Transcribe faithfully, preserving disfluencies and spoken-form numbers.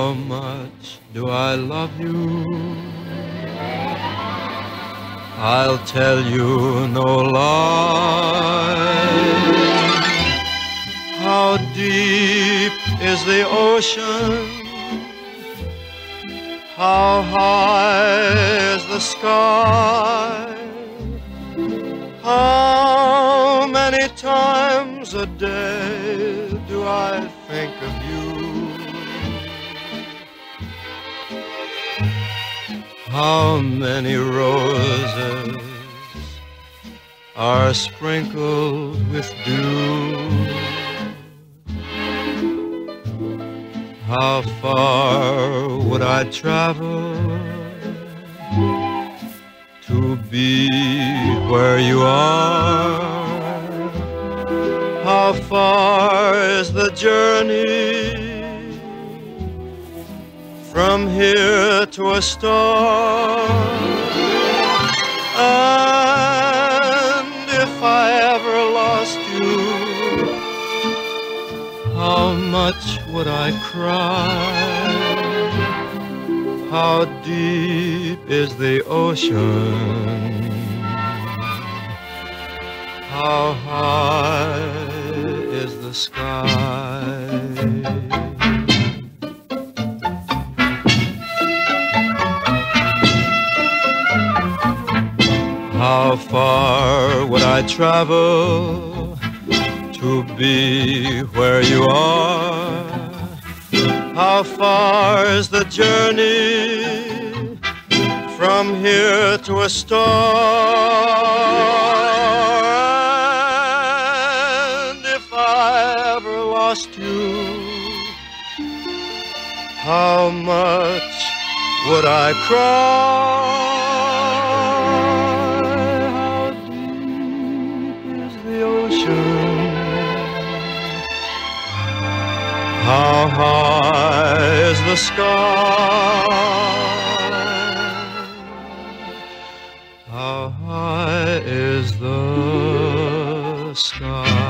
How much do I love you? I'll tell you no lie. How deep is the ocean? How high is the sky? How many times a day do I think of you? How many roses are sprinkled with dew? How far would I travel to be where you are? How far is the journey from here to a star? And if I ever lost you, how much would I cry? How deep is the ocean? How high is the sky? How far would I travel to be where you are? How far is the journey from here to a star? And if I ever lost you, how much would I cry? How deep is the ocean? How high is the sky? How high is the sky?